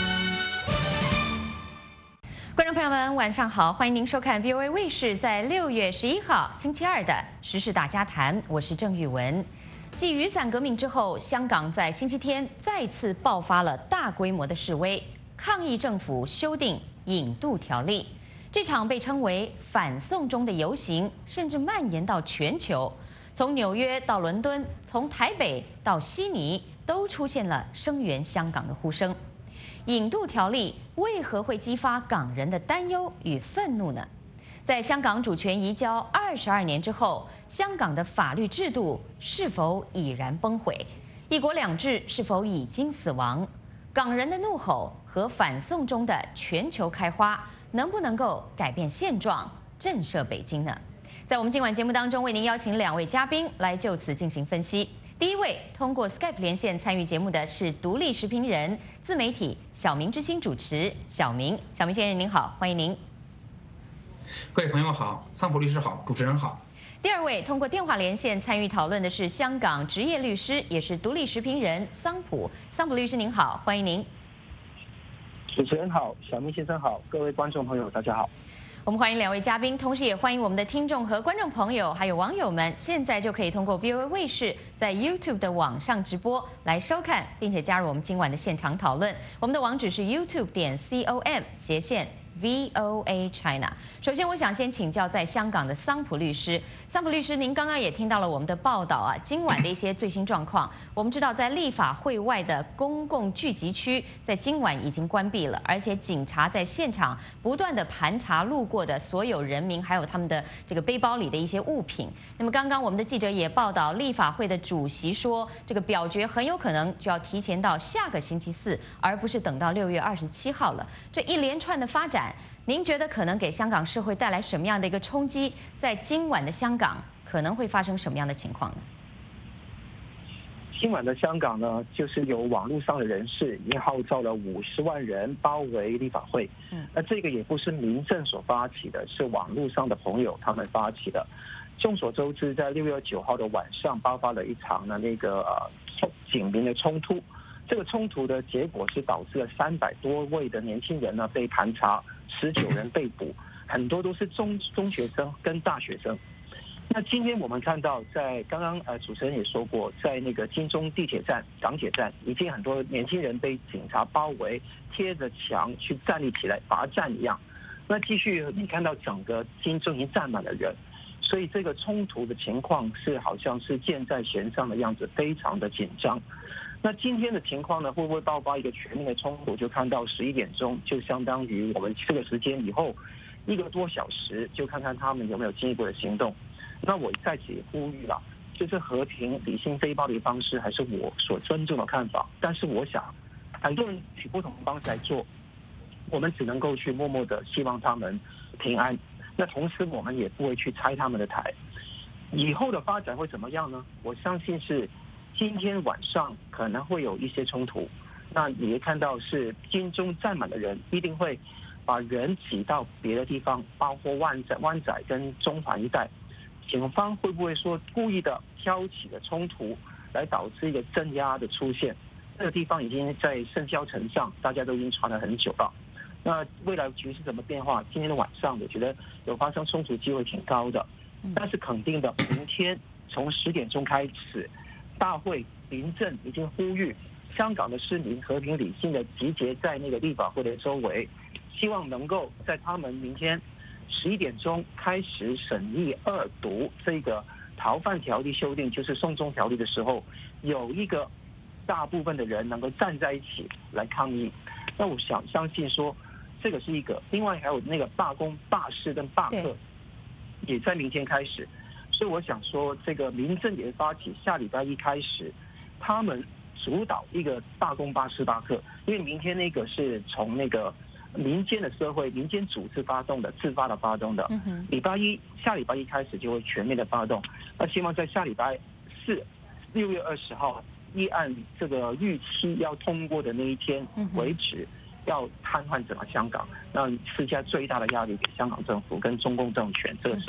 观众朋友们，晚上好，欢迎您收看 V O A 卫视在六月十一号星期二的时事大家谈，我是郑玉文。继雨伞革命之后，香港在星期天再次爆发了大规模的示威，抗议政府修订引渡条例。这场被称为反送中的游行，甚至蔓延到全球，从纽约到伦敦，从台北到悉尼，都出现了声援香港的呼声。引渡条例为何会激发港人的担忧与愤怒呢？在香港主权移交二十二年之后，香港的法律制度是否已然崩毁？一国两制是否已经死亡？港人的怒吼和反送中的全球开花，能不能够改变现状，震慑北京呢？在我们今晚节目当中，为您邀请两位嘉宾来就此进行分析。第一位通过 Skype 连线参与节目的是独立时评人、自媒体小明之星主持小明。小明先生您好，欢迎您。 各位朋友好，桑普律师好，主持人好。 第二位通过电话连线参与讨论的是香港职业律师，也是独立时评人桑普。桑普律师您好，欢迎您。 主持人好，小明先生好，各位观众朋友大家好。 我们欢迎两位嘉宾，同时也欢迎我们的听众和观众朋友，还有网友们，现在就可以通过 V O A 卫视在 YouTube 的网上直播来收看，并且加入我们今晚的现场讨论。我们的网址是 YouTube 点 com 斜线 V O A China。首先，我想先请教在香港的桑普律师。桑普律师，您刚刚也听到了我们的报道啊，今晚的一些最新状况。我们知道，在立法会外的公共聚集区，在今晚已经关闭了，而且警察在现场不断的盘查路过的所有人民，还有他们的这个背包里的一些物品。那么，刚刚我们的记者也报道，立法会的主席说，这个表决很有可能就要提前到下个星期四，而不是等到六月二十七号了。这一连串的发展，您觉得可能给香港社会带来什么样的一个冲击？在今晚的香港可能会发生什么样的情况呢？ 今晚的香港呢，就是有网络上的人士已经号召了五十万人包围立法会。嗯，那这个也不是民政所发起的，是网络上的朋友他们发起的。众所周知，在六月九号的晚上爆发了一场呢那个呃警民的冲突。这个冲突的结果是导致了三百多位的年轻人呢被盘查，十九人被捕，很多都是中中学生跟大学生。那今天我们看到，在刚刚呃主持人也说过，在那个金钟地铁站、港铁站，已经很多年轻人被警察包围，贴着墙去站立起来，罚站一样。那继续你看到整个金钟已经站满了人，所以这个冲突的情况是好像是箭在弦上的样子，非常的紧张。那今天的情况呢，会不会爆发一个全面的冲突？就看到十一点钟，就相当于我们这个时间以后一个多小时，就看看他们有没有进一步的行动。那我在此也呼吁了，就是和平、理性、非暴力的方式，还是我所尊重的看法。但是我想，很多人取不同的方式来做，我们只能够去默默的希望他们平安。那同时，我们也不会去拆他们的台。以后的发展会怎么样呢？我相信是今天晚上可能会有一些冲突。那你会看到是金钟站满的人，一定会把人挤到别的地方，包括湾仔、湾仔跟中环一带。警方会不会说故意的挑起的冲突，来导致一个镇压的出现？这个地方已经在盛嚣尘上，大家都已经传了很久了。那未来局势怎么变化？今天的晚上，我觉得有发生冲突机会挺高的。但是肯定的，明天从十点钟开始，大会民政已经呼吁香港的市民和平理性的集结在那个立法会的周围，希望能够在他们明天十一点钟开始审议二读这个逃犯条例修订，就是送中条例的时候，有一个大部分的人能够站在一起来抗议。那我想相信说，这个是一个。另外还有那个罢工、罢市跟罢课，也在明天开始。所以我想说，这个民政也发起下礼拜一开始，他们主导一个罢工、罢市、罢课，因为明天那个是从那个民间的社会、民间组织发动的、自发的发动的。礼拜一下礼拜一开始就会全面的发动。那希望在下礼拜四六月二十号议案这个预期要通过的那一天为止，要瘫痪整个香港，那施加最大的压力给香港政府跟中共政权，这个是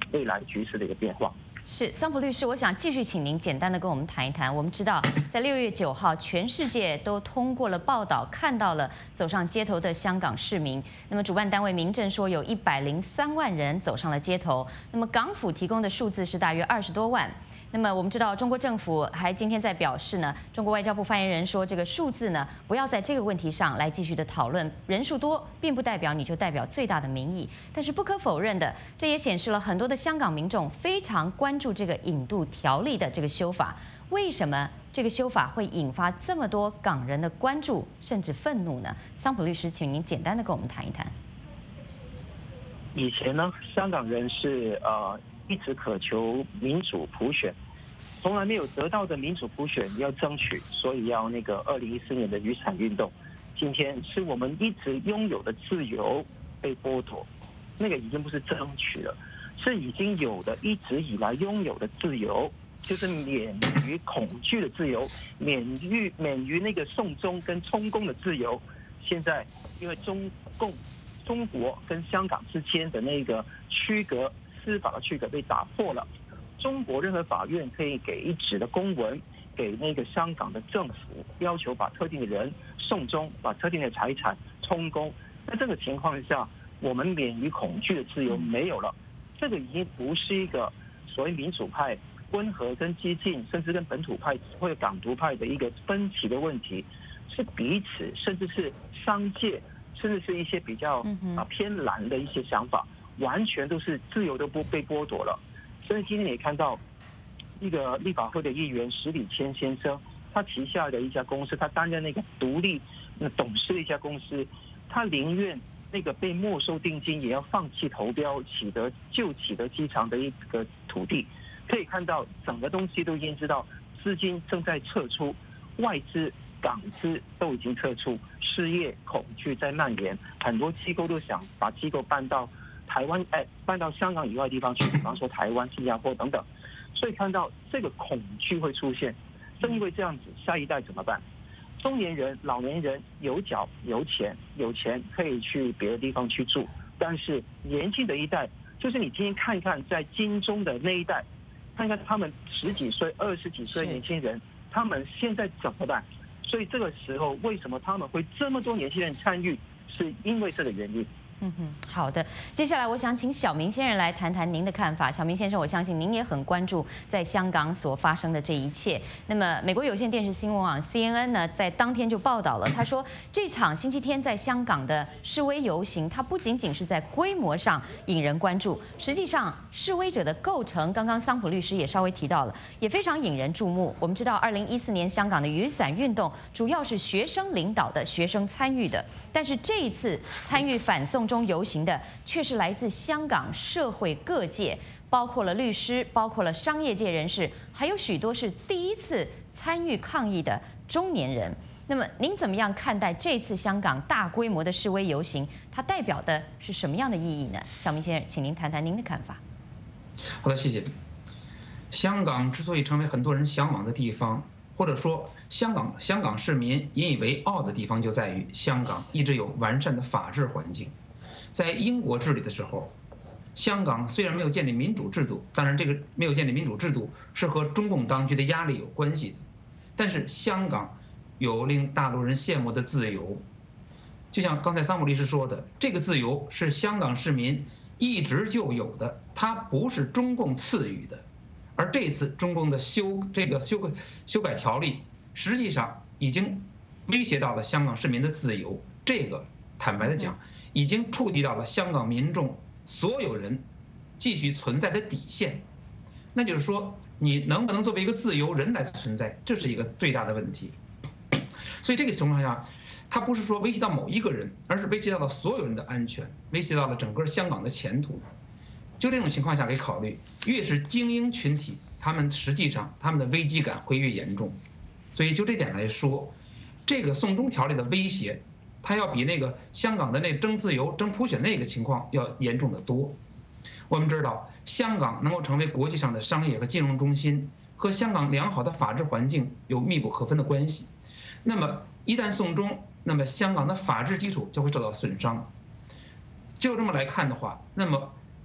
未来局势的一个变化。 是桑普律师，我想继续请您简单的跟我们谈一谈。我们知道，在六月九号，全世界都通过了报道，看到了走上街头的香港市民。那么主办单位民政说，有一百零三万人走上了街头。那么港府提供的数字是大约二十多万。那么我们知道，中国政府还今天在表示呢，中国外交部发言人说，这个数字呢，不要在这个问题上来继续的讨论。人数多，并不代表你就代表最大的民意。但是不可否认的，这也显示了很多的香港民众非常关注这个引渡条例的这个修法。为什么这个修法会引发这么多港人的关注甚至愤怒呢？桑普律师，请您简单的跟我们谈一谈。 以前呢，香港人是呃。一直渴求民主普选，从来没有得到的民主普选要争取，所以要那个二零一四年的雨伞运动。今天是我们一直拥有的自由被剥夺，那个已经不是争取了，是已经有的一直以来拥有的自由，就是免于恐惧的自由，免于免于那个送中跟充公的自由。现在因为中共中国跟香港之间的那个区隔。司法的区隔被打破了，中国任何法院可以给一纸的公文给那个香港的政府，要求把特定的人送中，把特定的财产充公。在这个情况下，我们免于恐惧的自由没有了。这个已经不是一个所谓民主派、温和跟激进，甚至跟本土派或者港独派的一个分歧的问题，是彼此甚至是商界，甚至是一些比较啊偏蓝的一些想法。完全都是自由都不被剥夺了，所以今天也看到一个立法会的议员史礼谦先生，他旗下的一家公司，他担任那个独立董事的一家公司，他宁愿那个被没收定金，也要放弃投标启德旧启德机场的一个土地。可以看到整个东西都已经知道，资金正在撤出，外资、港资都已经撤出，失业恐惧在蔓延，很多机构都想把机构搬到。台湾哎，搬到香港以外的地方去，比方说台湾、新加坡等等，所以看到这个恐惧会出现。正因为这样子，下一代怎么办？中年人、老年人有脚有钱，有钱可以去别的地方去住，但是年轻的一代，就是你今天看看在金钟的那一代，看看他们十几岁、二十几岁的年轻人，他们现在怎么办？所以这个时候，为什么他们会这么多年轻人参与？是因为这个原因。 嗯哼，好的。接下来我想请小明先生来谈谈您的看法。小明先生，我相信您也很关注在香港所发生的这一切。那么，美国有线电视新闻网 C N N 呢，在当天就报道了，他说这场星期天在香港的示威游行，它不仅仅是在规模上引人关注，实际上示威者的构成，刚刚桑普律师也稍微提到了，也非常引人注目。我们知道，二零一四年香港的雨伞运动主要是学生领导的，学生参与的，但是这一次参与反送中游行的却是来自香港社会各界，包括了律师，包括了商业界人士，还有许多是第一次参与抗议的中年人。那么您怎么样看待这次香港大规模的示威游行？它代表的是什么样的意义呢？小明先生，请您谈谈您的看法。 好的，谢谢。香港之所以成为很多人向往的地方，或者说香港香港市民引以为傲的地方，就在于香港一直有完善的法治环境。在英国治理的时候，香港虽然没有建立民主制度，当然这个没有建立民主制度是和中共当局的压力有关系的，但是香港有令大陆人羡慕的自由。就像刚才桑普律师说的，这个自由是香港市民一直就有的，它不是中共赐予的。而这次中共的修这个修改修改条例，实际上已经威胁到了香港市民的自由。这个坦白的讲，已经触及到了香港民众所有人继续存在的底线。那就是说，你能不能作为一个自由人来存在，这是一个最大的问题。所以这个情况下，它不是说威胁到某一个人，而是威胁到了所有人的安全，威胁到了整个香港的前途。就这种情况下可以考虑，越是精英群体，他们实际上他们的危机感会越严重。所以就这点来说，这个送中条例的威胁，它要比那个香港的那争自由、争普选那个情况要严重的多。我们知道，香港能够成为国际上的商业和金融中心，和香港良好的法治环境有密不可分的关系。那么一旦送中，那么香港的法治基础就会受到损伤。就这么来看的话，那么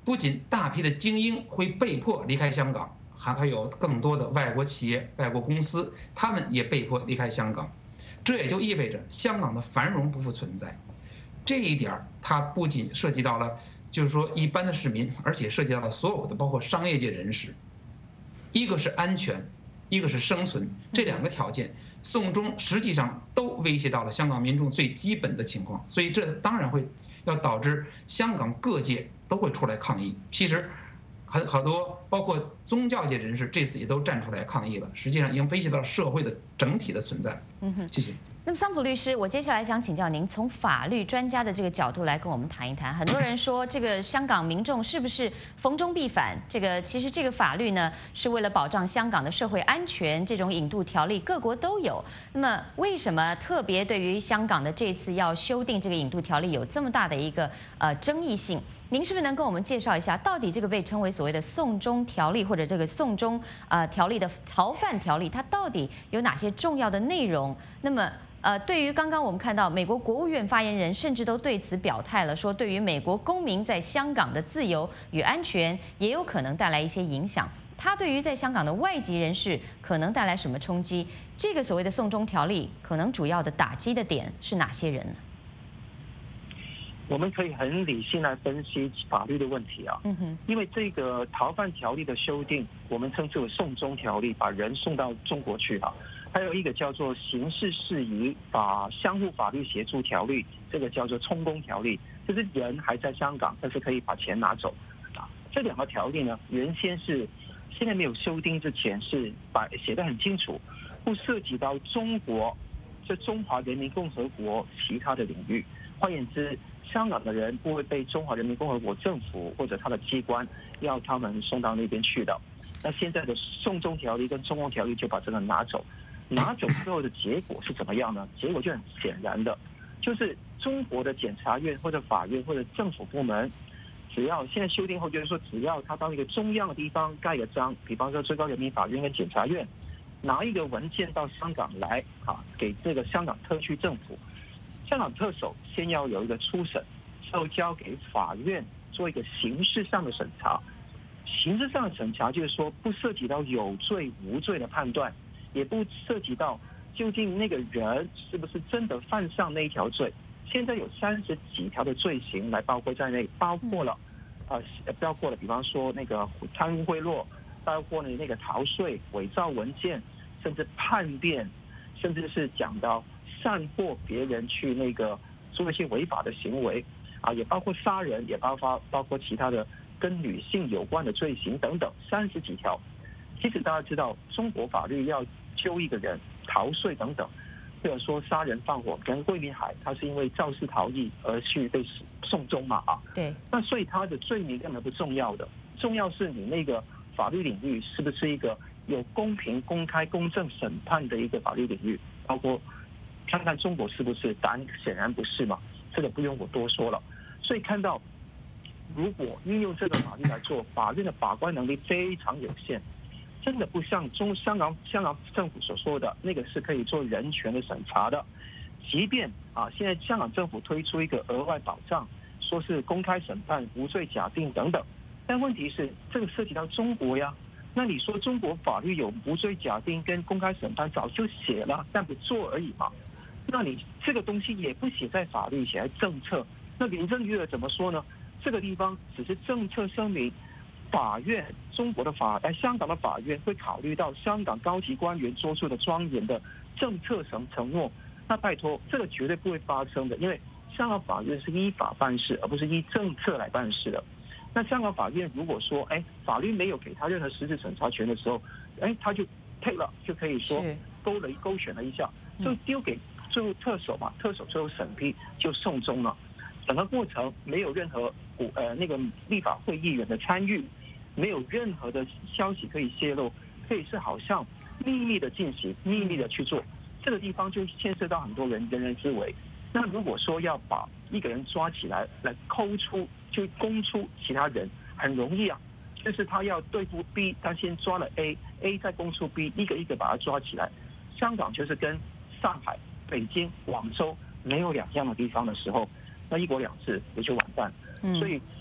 不仅大批的精英会被迫离开香港，还还有更多的外国企业、外国公司，他们也被迫离开香港。这也就意味着香港的繁荣不复存在。这一点它不仅涉及到了就是说一般的市民，而且涉及到了所有的包括商业界人士。一个是安全，一个是生存，这两个条件，送中实际上都威胁到了香港民众最基本的情况，所以这当然会要导致香港各界都会出来抗议。其实很好多包括宗教界人士这次也都站出来抗议了，实际上已经威胁到社会的整体的存在。 嗯哼， 谢谢。 那么桑普律师，我接下来想请教您，从法律专家的这个角度来跟我们谈一谈。很多人说，这个香港民众是不是逢中必反？这个其实这个法律呢，是为了保障香港的社会安全，这种引渡条例各国都有。那么为什么特别对于香港的这次要修订这个引渡条例有这么大的一个呃争议性？您是不是能跟我们介绍一下，到底这个被称为所谓的送中条例或者这个送中呃条例的逃犯条例，它到底有哪些重要的内容？那么呃，对于刚刚我们看到美国国务院发言人甚至都对此表态了，说对于美国公民在香港的自由与安全也有可能带来一些影响。它对于在香港的外籍人士可能带来什么冲击？这个所谓的送中条例可能主要的打击的点是哪些人呢？ 我们可以很理性来分析法律的问题啊， 嗯哼， 因为这个逃犯条例的修订，我们称之为送中条例，把人送到中国去啊。还有一个叫做刑事事宜法相互法律协助条例，这个叫做充公条例，就是人还在香港，但是可以把钱拿走啊。这两个条例呢，原先是现在没有修订之前是把写得很清楚，不涉及到中国这中华人民共和国其他的领域。换言之，香港的人不会被中华人民共和国政府或者他的机关要他们送到那边去的。那现在的送中条例跟充公条例就把这个拿走。拿走之后的结果是怎么样呢？结果就很显然的，就是中国的检察院或者法院或者政府部门，只要现在修订后就是说，只要他到一个中央的地方盖个章，比方说最高人民法院跟检察院，拿一个文件到香港来啊，给这个香港特区政府，香港特首先要有一个初审，之后交给法院做一个刑事上的审查。刑事上的审查就是说，不涉及到有罪无罪的判断。也不涉及到究竟那个人是不是真的犯上那一条罪。现在有三十几条的罪行来包括在内，包括了呃包括了比方说那个贪污贿赂，包括了那个逃税、伪造文件，甚至叛变，甚至是讲到散播别人去那个做一些违法的行为啊，也包括杀人，也包括包括其他的跟女性有关的罪行等等，三十几条。其实大家知道，中国法律要揪一个人逃税等等，或者说杀人放火，跟桂民海他是因为肇事逃逸而去被送中嘛啊， 对， 那所以他的罪名根本不重要的，重要是你那个法律领域是不是一个有公平、公开、公正审判的一个法律领域，包括看看中国是不是？答案显然不是嘛，这个不用我多说了。所以看到，如果运用这个法律来做，法律的把关能力非常有限。真的不像中香港香港政府所说的那个是可以做人权的审查的，即便啊现在香港政府推出一个额外保障，说是公开审判、无罪假定等等，但问题是这个涉及到中国呀，那你说中国法律有无罪假定跟公开审判早就写了，但不做而已嘛，那你这个东西也不写在法律，写在政策，那林郑月娥怎么说呢？这个地方只是政策声明。法院，中国的法，哎，香港的法院会考虑到香港高级官员做出的庄严的政策承承诺。那拜托，这个绝对不会发生的，因为香港法院是依法办事，而不是依政策来办事的。那香港法院如果说，哎，法律没有给他任何实质审查权的时候，哎，他就 take 了，就可以说勾了勾选了一下，就丢给最后特首嘛，特首最后审批就送中了。整个过程没有任何股呃那个立法会议员的参与。没有任何的消息可以泄露，可以是好像秘密的进行，秘密的去做，这个地方就牵涉到很多人人人之危。那如果说要把一个人抓起来，来抠出就供出其他人，很容易啊，就是他要对付 B， 他先抓了 A，A 再供出 B， 一个一个把他抓起来。香港就是跟上海、北京、广州没有两样的地方的时候，那一国两制也就完蛋。所以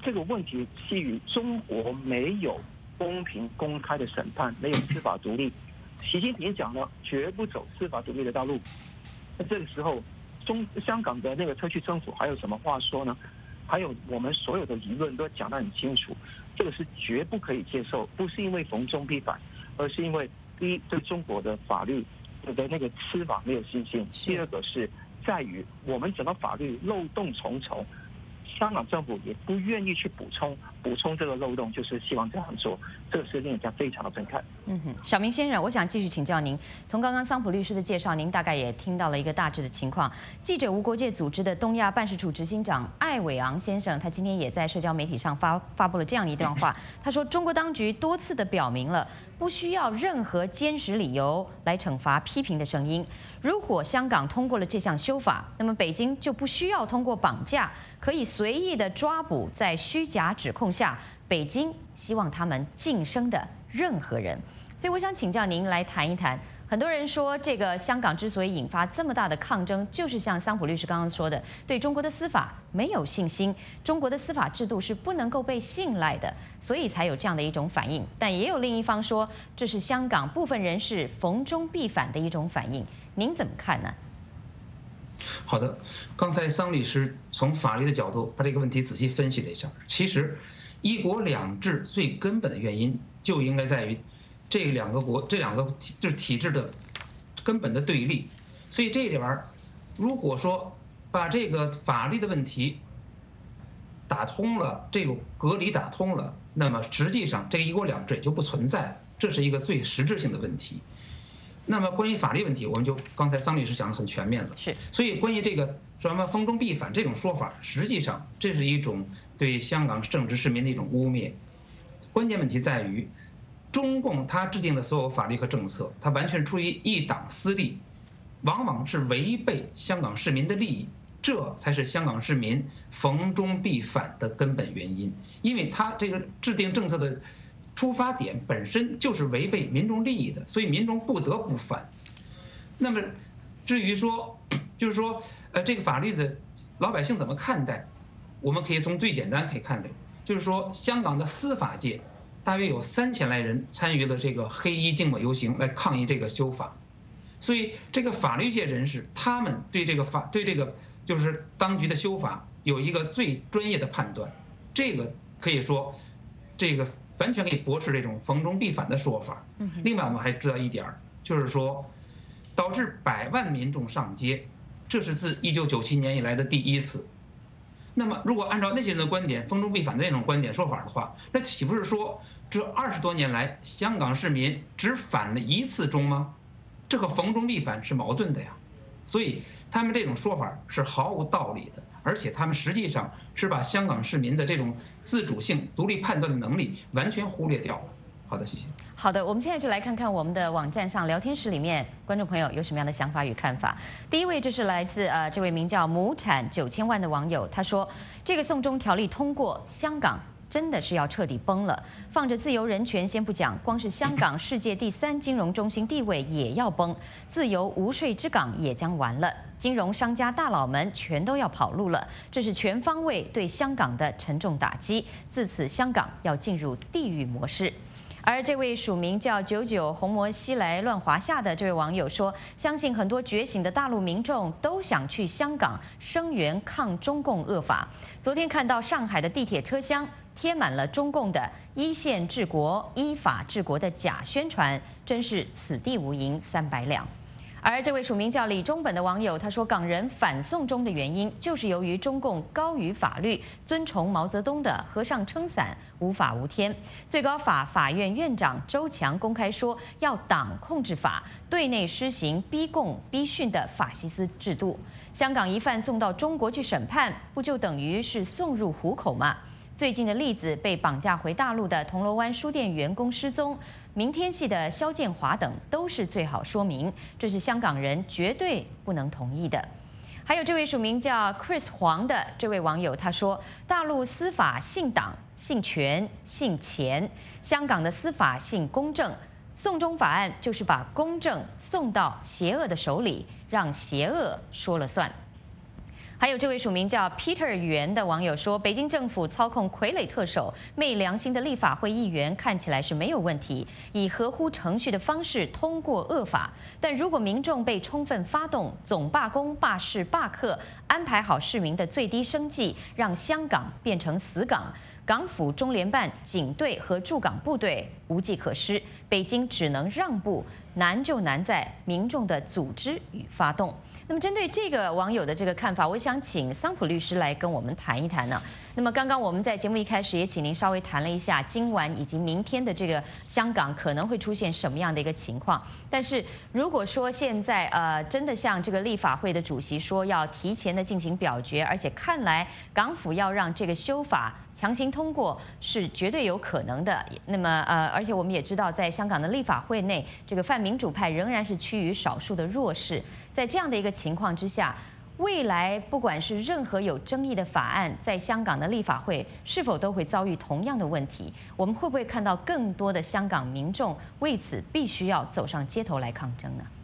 这个问题基于中国没有公平公开的审判，没有司法独立。习近平讲了，绝不走司法独立的道路。那这个时候，中香港的那个特区政府还有什么话说呢？还有我们所有的舆论都讲得很清楚，这个是绝不可以接受，不是因为逢中必反，而是因为第一对中国的法律的那个司法没有信心，第二个是在于我们整个法律漏洞重重。香港政府也不愿意去补充补充这个漏洞，就是希望这样做，这个是令人家非常的愤慨。 嗯哼，小明先生，我想继续请教您。从刚刚桑普律师的介绍，您大概也听到了一个大致的情况。记者无国界组织的东亚办事处执行长艾伟昂先生，他今天也在社交媒体上发发布了这样一段话。他说，中国当局多次的表明了，不需要任何坚实理由来惩罚批评的声音。如果香港通过了这项修法，那么北京就不需要通过绑架，可以随意的抓捕在虚假指控下北京希望他们晋升的任何人。所以我想请教您来谈一谈。很多人说，这个香港之所以引发这么大的抗争，就是像桑普律师刚刚说的，对中国的司法没有信心，中国的司法制度是不能够被信赖的，所以才有这样的一种反应。但也有另一方说，这是香港部分人士逢中必反的一种反应。您怎么看呢？ 好的，刚才桑律师从法律的角度把这个问题仔细分析了一下。其实，一国两制最根本的原因就应该在于这两个国这两个就是体制的根本的对立。所以这里边，如果说把这个法律的问题打通了，这个隔离打通了，那么实际上这个一国两制也就不存在，这是一个最实质性的问题。那么关于法律问题，我们就刚才桑律师讲得很全面了。 是， 所以关于这个什么逢中必反这种说法，实际上这是一种对香港正直市民的一种污蔑。关键问题在于，中共它制定的所有法律和政策，它完全出于一党私利，往往是违背香港市民的利益，这才是香港市民逢中必反的根本原因。因为它这个制定政策的出发点本身就是违背民众利益的，所以民众不得不反。那么，至于说，就是说，呃，这个法律的老百姓怎么看待，我们可以从最简单可以看的，就是说，香港的司法界大约有三千来人参与了这个黑衣静默游行来抗议这个修法，所以这个法律界人士他们对这个法对这个就是当局的修法有一个最专业的判断，这个可以说，这个。完全可以驳斥这种逢中必反的说法。另外，我们还知道一点，就是说，导致百万民众上街，这是自一九九七年以来的第一次。那么，如果按照那些人的观点，逢中必反的那种观点说法的话，那岂不是说这二十多年来香港市民只反了一次中吗？这和逢中必反是矛盾的呀。所以，他们这种说法是毫无道理的。而且他们实际上是把香港市民的这种自主性、独立判断的能力完全忽略掉了。好的，谢谢。 好的，我们现在就来看看我们的网站上聊天室里面观众朋友有什么样的想法与看法。第一位就是来自呃这位名叫亩产九千万的网友，他说：“这个送中条例通过，香港真的是要彻底崩了。放着自由人权先不讲，光是香港世界第三金融中心地位也要崩，自由无税之港也将完了。”金融商家大佬们全都要跑路了，这是全方位对香港的沉重打击。自此，香港要进入地狱模式。而这位署名叫九九红魔西来乱华夏的这位网友说，相信很多觉醒的大陆民众都想去香港声援抗中共恶法。昨天看到上海的地铁车厢贴满了中共的一线治国、依法治国的假宣传，真是此地无银三百两。而这位署名叫李中本的网友，他说，港人反送中的原因就是由于中共高于法律，遵从毛泽东的和尚撑伞，无法无天。最高法法院院长周强公开说，要党控制法，对内施行逼供逼讯的法西斯制度。香港疑犯送到中国去审判，不就等于是送入虎口吗？最近的例子，被绑架回大陆的铜锣湾书店员工失踪，明天系的肖建华等，都是最好说明，这是香港人绝对不能同意的。还有这位署名叫 Chris 黄的这位网友，他说，大陆司法信党、信权、信钱，香港的司法信公正，送中法案就是把公正送到邪恶的手里，让邪恶说了算。 还有这位署名叫 Peter 袁的网友说，北京政府操控傀儡特首、昧良心的立法会议员看起来是没有问题，以合乎程序的方式通过恶法。但如果民众被充分发动，总罢工、罢市、罢课，安排好市民的最低生计，让香港变成死港，港府、中联办、警队和驻港部队无计可施，北京只能让步。难就难在民众的组织与发动。那么，针对这个网友的这个看法，我想请桑普律师来跟我们谈一谈呢。那么，刚刚我们在节目一开始也请您稍微谈了一下今晚以及明天的这个香港可能会出现什么样的一个情况。但是，如果说现在呃真的像这个立法会的主席说要提前的进行表决，而且看来港府要让这个修法强行通过是绝对有可能的。那么呃，而且我们也知道，在香港的立法会内，这个泛民主派仍然是趋于少数的弱势。在这样的一个情况之下，未来不管是任何有争议的法案，在香港的立法会是否都会遭遇同样的问题？我们会不会看到更多的香港民众为此必须要走上街头来抗争呢？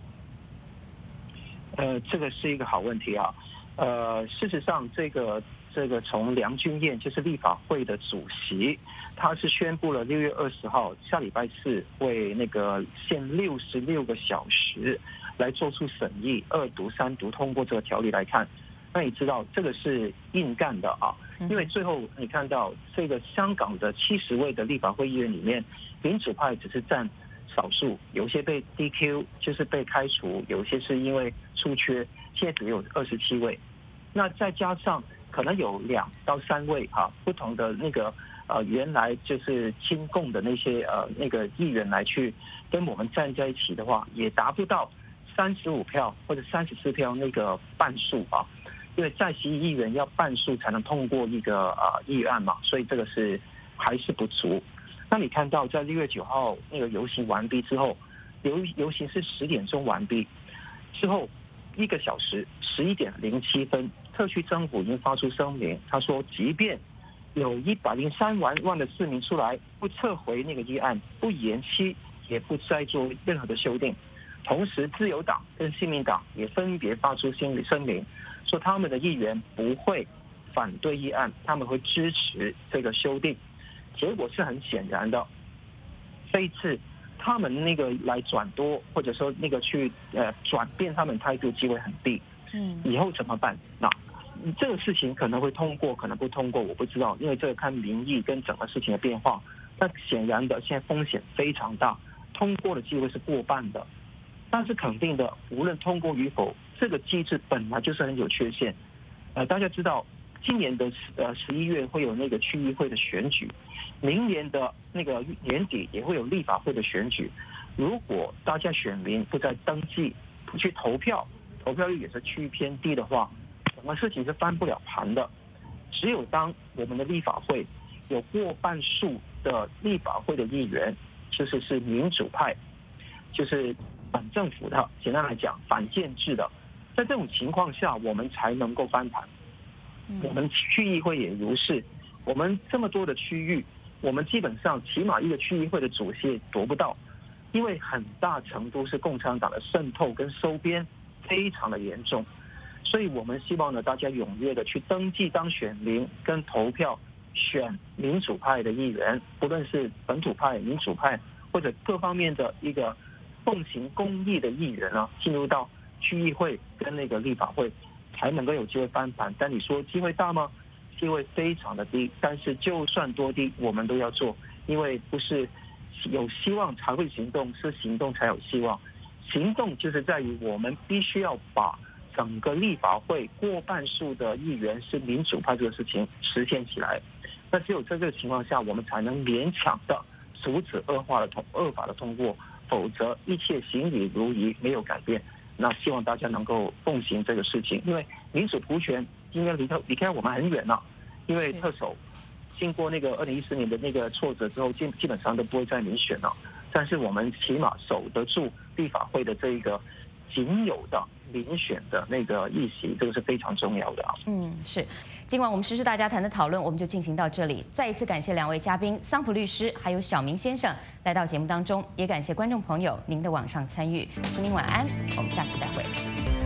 呃，这个是一个好问题啊。呃，事实上，这个这个从梁君彦就是立法会的主席，他是宣布了六月二十号下礼拜四会那个限六十六个小时来做出审议，二读、三读通过这个条例来看。那你知道这个是硬干的啊，因为最后你看到这个香港的七十位的立法会议员里面，民主派只是占少数，有些被 D Q 就是被开除，有些是因为出缺，现在只有二十七位。那再加上可能有两到三位啊不同的那个呃原来就是亲共的那些呃那个议员来去跟我们站在一起的话，也达不到三十五票或者三十四票那个半数啊，因为在席议员要半数才能通过一个呃议案嘛，所以这个是还是不足。那你看到在六月九号那个游行完毕之后，游游行是十点钟完毕之后一个小时十一点零七分，特区政府已经发出声明，他说，即便有一百零三万万的市民出来，不撤回那个议案，不延期，也不再做任何的修订。同时，自由党跟新民党也分别发出声明，说他们的议员不会反对议案，他们会支持这个修订。结果是很显然的，这一次他们那个来转多，或者说那个去呃转变他们态度机会很低。嗯，以后怎么办？那这个事情可能会通过，可能不通过，我不知道，因为这个看民意跟整个事情的变化。但显然的，现在风险非常大，通过的机会是过半的。但是肯定的，无论通过与否，这个机制本来就是很有缺陷。呃，大家知道，今年的呃十一月会有那个区议会的选举，明年的那个年底也会有立法会的选举。如果大家选民不再登记，不去投票，投票率也是趋于偏低的话，什么事情是翻不了盘的。只有当我们的立法会有过半数的立法会的议员，就是是民主派，就是反政府的，简单来讲反建制的，在这种情况下，我们才能够翻盘。我们区议会也如是，我们这么多的区域，我们基本上起码一个区议会的主席也夺不到，因为很大程度是共产党的渗透跟收编非常的严重，所以我们希望呢，大家踊跃的去登记当选民跟投票选民主派的议员，不论是本土派、民主派或者各方面的一个奉行公义的议员呢，进入到区议会跟那个立法会，才能够有机会翻盘。但你说机会大吗？机会非常的低。但是就算多低，我们都要做，因为不是有希望才会行动，是行动才有希望。行动就是在于我们必须要把整个立法会过半数的议员是民主派这个事情实现起来。那只有在这个情况下，我们才能勉强的阻止恶化的通恶法的通过，否则一切行礼如仪，没有改变。那希望大家能够奉行这个事情，因为民主普选应该离开离开我们很远了。因为特首经过那个二零一四年的那个挫折之后，基基本上都不会再民选了。但是我们起码守得住立法会的这一个仅有的民选的那个议席，这个是非常重要的啊。 嗯，是。今晚我们时事大家谈的讨论，我们就进行到这里。再一次感谢两位嘉宾桑普律师还有小明先生来到节目当中，也感谢观众朋友您的网上参与。祝您晚安，我们下次再会。